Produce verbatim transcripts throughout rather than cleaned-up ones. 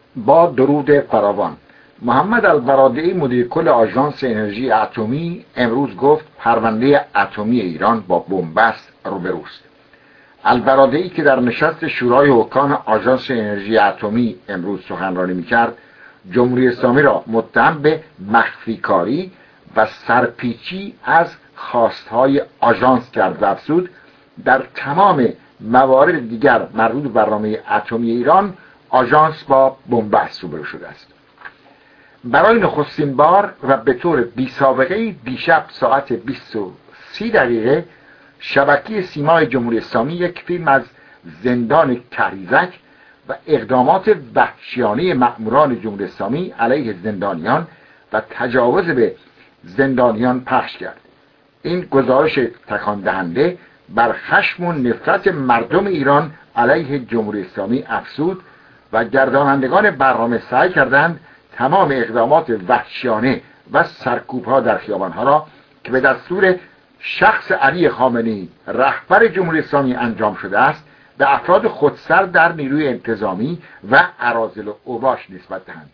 با درود فراوان. محمد البرادعی مدیر کل آژانس انرژی اتمی امروز گفت پرونده اتمی ایران با بنبست روبروست. البرادعی که در نشست شورای حکام آژانس انرژی اتمی امروز سخنرانی می‌کرد، جمهوری اسلامی را متهم به مخفی کاری و سرپیچی از خواستهای آژانس کرد و افزود در تمام موارد دیگر مربوط به برنامه اتمی ایران آژانس با بنبست روبرو شده است. برای نخستین بار و به طور بی سابقه دیشب ساعت بیست و سه دقیقه شبکه سیمای جمهوری اسلامی یک فیلم از زندان کریزک و اقدامات وحشیانه مأموران جمهوری اسلامی علیه زندانیان و تجاوز به زندانیان پخش کرد. این گزارش تکان دهنده بر خشم و نفرت مردم ایران علیه جمهوری اسلامی افزود و گردانندگان برنامه سعی کردند تمام اقدامات وحشیانه و سرکوب‌ها در خیابان‌ها را که به دستور شخص علی خامنه‌ای رهبر جمهوری اسلامی انجام شده است به افراد خودسر در نیروی انتظامی و اراذل و اوباش نسبت دهند.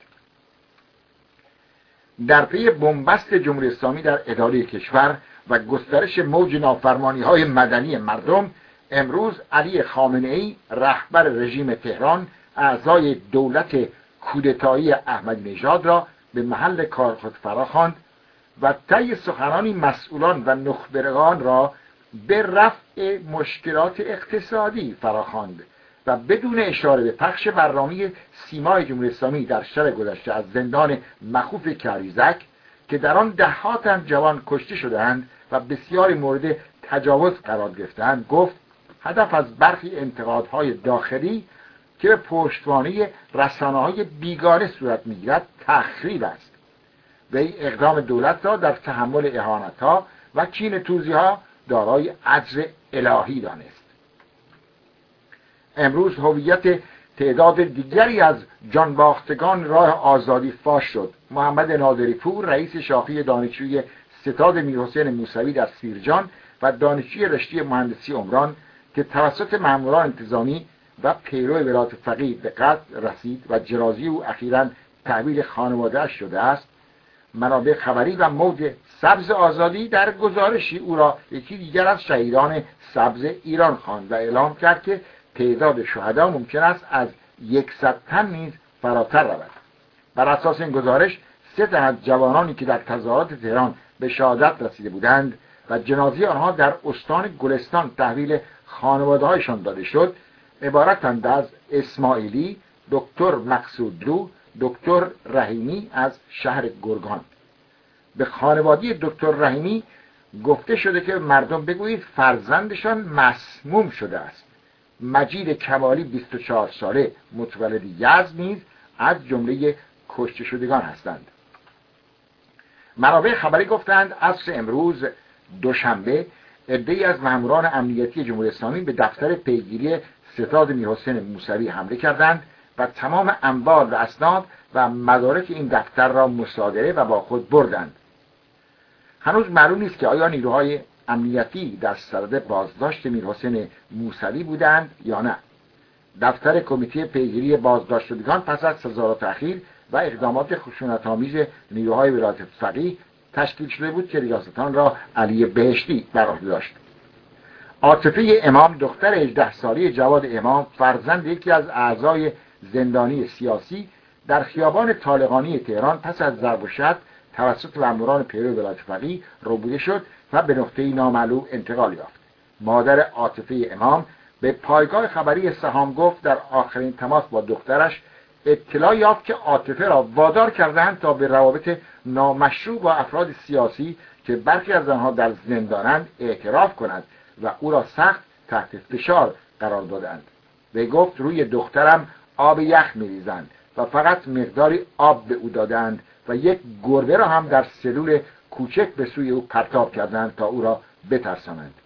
در پی بنبست جمهوری اسلامی در اداره کشور و گسترش موج نافرمانی‌های مدنی مردم، امروز علی خامنه‌ای رهبر رژیم تهران اعضای دولت کودتایی احمدی نژاد را به محل کار خود فراخواند و طی سخنانی مسئولان و نخبگان را به رفع مشکلات اقتصادی فراخواند و بدون اشاره به پخش برنامه سیمای جمهوری اسلامی در شب گذشته از زندان مخوف کریزک که در آن دهها تن جوان کشته شدند و بسیاری مورد تجاوز قرار گرفتند، گفت هدف از برخی انتقادهای داخلی که به پشتوانه رسانه‌های بیگانه صورت می‌گیرد تخریب است و این اقدام دولت را در تحمل اهانت‌ها و کینه‌توزی‌ها دارای اجر الهی دانست. امروز هویت تعداد دیگری از جانباختگان راه آزادی فاش شد. محمد ناظری پور، رئیس شاخه دانشجوی ستاد میرحسین موسوی در سیرجان و دانشجوی رشته مهندسی عمران که توسط ماموران انتظامی و پیرو ولایت فقیه به قتل رسید و جنازه او اخیراً تحویل خانواده‌اش شده است، منابع خبری و موج سبز آزادی در گزارشی او را یکی دیگر از شهیدان سبز ایران خواند و اعلام کرد که تعداد شهدا ممکن است از صد تن نیز فراتر رود. بر اساس این گزارش سه تن از جوانانی که در تظاهرات تهران به شهادت رسیده بودند و جنازه آنها در استان گلستان تحویل خانواده‌هایشان داده شد عبارتند از اسماعیلی، دکتر مقصودلو، دکتر رحیمی از شهر گرگان. به خانواده دکتر رحیمی گفته شده که مردم بگویید فرزندشان مسموم شده است. مجید کمالی بیست و چهار ساله متولد یزد نیز از جمله کشته شدگان هستند. منابع خبری گفتند عصر امروز دوشنبه عده‌ای از ماموران امنیتی جمهوری اسلامی به دفتر پیگیری ستاد میرحسین موسوی حمله کردند و تمام اموال و اسناد و مدارک این دفتر را مصادره و با خود بردند. هنوز معلوم نیست که آیا نیروهای امنیتی در صدد بازداشت میرحسین موسوی بودند یا نه. دفتر کمیته پیگیری بازداشت شدگان پس از تظاهرات اخیر و اقدامات خشونت‌آمیز نیروهای ولایت فقیه تشکیل شده بود که ریاست آن را علی بهشتی بر عهده داشت. عاطفه امام، دختر هجده ساله جواد امام، فرزند یکی از اعضای زندانی سیاسی، در خیابان طالقانی تهران پس از ضرب و شتم توسط ماموران پیرو ولایت فقیه ربوده شد و به نقطه نامعلوم انتقال یافت. مادر عاطفه امام به پایگاه خبری سهام گفت در آخرین تماس با دخترش اطلاع یافت که عاطفه را وادار کردند تا به روابط نامشروع با افراد سیاسی که برخی از آنها در زندانند اعتراف کند و او را سخت تحت فشار قرار دادند. وی گفت روی دخترم آب یخ می‌ریزند و فقط مقداری آب به او دادند و یک گربه را هم در سلول کوچک به سوی او پرتاب کردند تا او را بترسانند.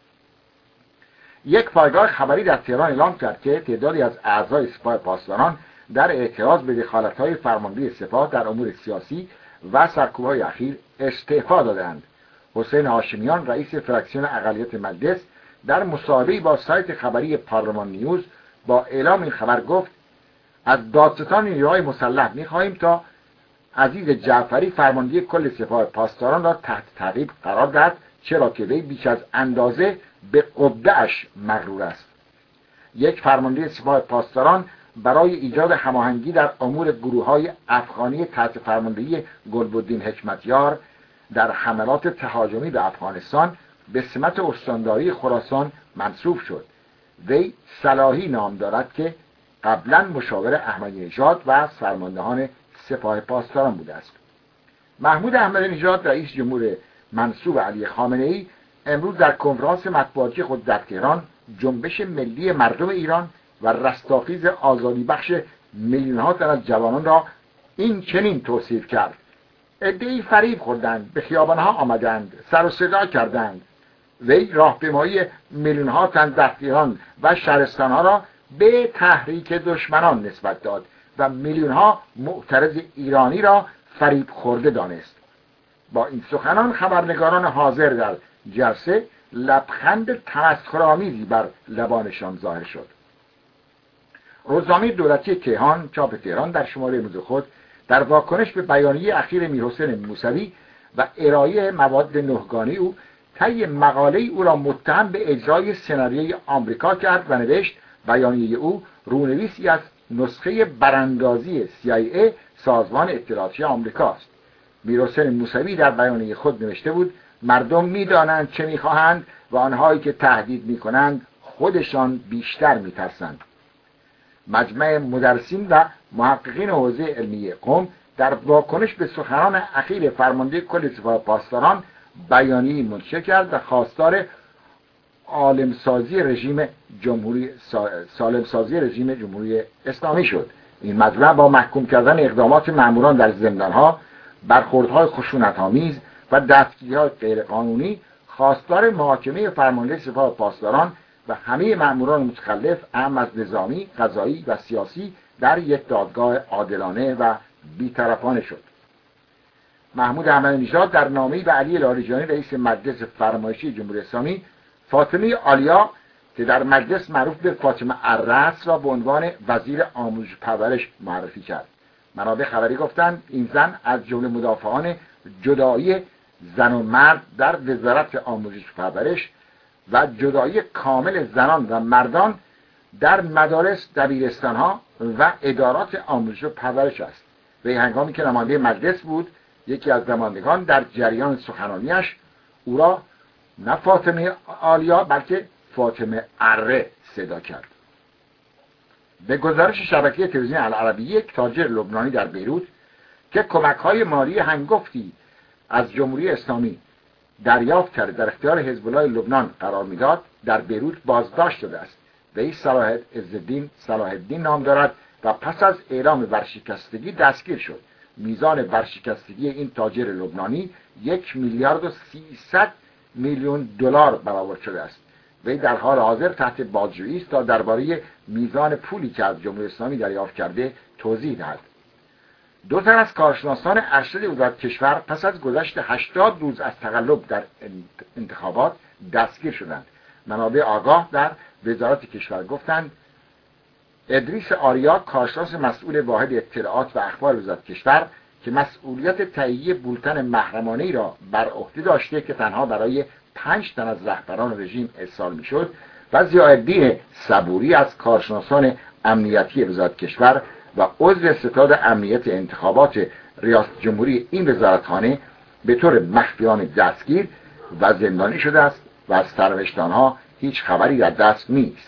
یک پایگاه خبری در تهران اعلام کرد که تعدادی از اعضای سپاه پاسداران در اعتراض به دخالت‌های فرمانده سپاه در امور سیاسی و سرکوب‌های اخیر استعفا دادند. حسین هاشمیان، رئیس فراکسیون اقلیت مجلس، در مصاحبه‌ای با سایت خبری پارلمان نیوز با اعلام این خبر گفت از دادستان نیروهای مسلح می‌خواهیم تا عزیز جعفری فرمانده کل سپاه پاسداران را تحت تعقیب قرار دهد، چرا که وی بیش از اندازه به قبه‌اش مغرور است. یک فرمانده سپاه پاسداران برای ایجاد هماهنگی در امور گروه‌های افغانی تحت فرماندهی گلبدین حکمتیار در حملات تهاجمی به افغانستان به سمت استانداری خراسان منصوب شد. وی صلاحی نام دارد که قبلا مشاور احمدی نژاد و فرماندهان سپاه پاسداران بوده است. محمود احمدی نژاد رئیس جمهور منصوب علی خامنه‌ای امروز در کنفرانس مطبوعاتی خود در تهران جنبش ملی مردم ایران و رستاخیز آزادی بخش میلیون‌ها تن از جوانان را این چنین توصیف کرد: عده‌ای فریب خوردند، به خیابان‌ها آمدند، سر و صدا کردند. وی راهپیمایی میلیون‌ها تن در تهران و شهرستان‌ها را به تحریک دشمنان نسبت داد و میلیون‌ها معترض ایرانی را فریب خورده دانست. با این سخنان خبرنگاران حاضر در جلسه لبخند تمسخرآمیزی بر لبانشان ظاهر شد. روزنامه دولتی کیهان چاپ تهران در شماره امروز خود در واکنش به بیانیه اخیر میرحسین موسوی و ارائه مواد نهگانی او طی مقاله او را متهم به اجرای سناریوی آمریکا کرد و نوشت بیانیه او رونویسی از نسخه براندازی سی آی ای سازمان اطلاعاتی آمریکاست. میرحسین موسوی در بیانیه خود نوشته بود: مردم می‌دانند چه می‌خواهند و آنهایی که تهدید می‌کنند خودشان بیشتر می‌ترسند. مجمع مدرسین و محققین حوزه علمی قم در واکنش به سخنان اخیر فرمانده کل سپاه پاسداران بیانیه‌ای منتشر کرد و خواستار عالمسازی رژیم جمهوری سالمسازی رژیم جمهوری اسلامی شد. این مجمع با محکوم کردن اقدامات ماموران در زندان‌ها، برخوردهای خشونت‌آمیز و دستگیری‌های غیرقانونی خواستار محاکمه فرمانده سپاه پاسداران و همه ماموران متخلف اهم از نظامی، قضایی و سیاسی در یک دادگاه عادلانه و بی‌طرفانه شد. محمود احمدی نژاد در نامه‌ای به علی لاریجانی رئیس مجلس فرمایشی جمهوری اسلامی فاطمه آلیا که در مجلس معروف به فاطمه الرأس را به عنوان وزیر آموزش پرورش معرفی کرد. منابع خبری گفتند این زن از جمله مدافعان جدایی زن و مرد در وزارت آموزش پرورش و جدایی کامل زنان و مردان در مدارس، دبیرستان‌ها و ادارات آموزش و پرورش است. وی هنگامی که نماینده مجلس بود، یکی از نمایندگان در جریان سخنرانیش او را نه فاطمه آلیا بلکه فاطمه اره صدا کرد. به گزارش شبکه تلویزیون العربیه، یک تاجر لبنانی در بیروت که کمک‌های مالی هنگفتی از جمهوری اسلامی دریافت کرده در اختیار حزب الله لبنان قرار میداد، در بیروت بازداشت شده است. وی صلاح الدین صلاح الدین نام دارد و پس از اعلام ورشکستگی دستگیر شد. میزان ورشکستگی این تاجر لبنانی یک میلیارد و سیصد میلیون دلار برآورد شده است. وی در حال حاضر تحت بازجویی است تا درباره میزان پولی که از جمهوری اسلامی دریافت کرده توضیح دهد. دو تن از کارشناسان ارشد وزارت کشور پس از گذشت هشتاد روز از تقلب در انتخابات دستگیر شدند. منابع آگاه در وزارت کشور گفتند ادریس آریا، کارشناس مسئول واحد اطلاعات و اخبار وزارت کشور که مسئولیت تهیه بولتن محرمانه‌ای را بر عهده داشته که تنها برای پنج تن از رهبران رژیم ارسال میشد، و ضیاءالدین صبوری از کارشناسان امنیتی وزارت کشور و عضو ستاد امنیت انتخابات ریاست جمهوری این وزارتخانه به طور مخفیانه دستگیر و زندانی شده است و از سرنوشت آنها هیچ خبری در دست نیست.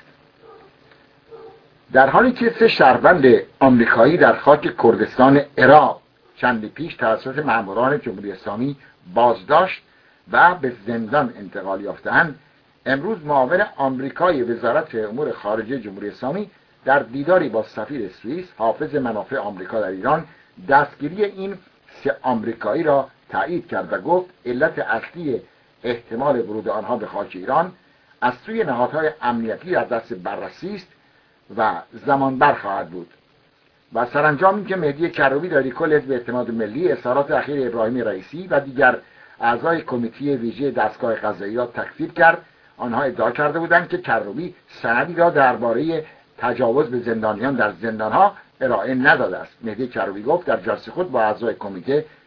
در حالی که سه شهروند آمریکایی در خاک کردستان عراق چندی پیش توسط ماموران جمهوری اسلامی بازداشت و به زندان انتقال یافتند، امروز معاون آمریکای وزارت امور خارجه جمهوری اسلامی در دیداری با سفیر سوئیس حافظ منافع آمریکا در ایران دستگیری این سه آمریکایی را تایید کرد و گفت علت اصلی احتمال ورود آنها به خاک ایران از سوی نهادهای امنیتی در دست بررسی است و زمان بر خواهد بود. و سرانجام اینکه مهدی کروبی داری کل حزب اعتماد ملی اظهارات اخیر ابراهیم رئیسی و دیگر اعضای کمیته ویژه دستگاه قضایی را تکذیب کرد. آنها ادعا کرده بودند که کروبی سندی را درباره تجاوز به زندانیان در زندانها ارائه نداده است. مهدی کروبی گفت در جلسه خود با اعضای کمیته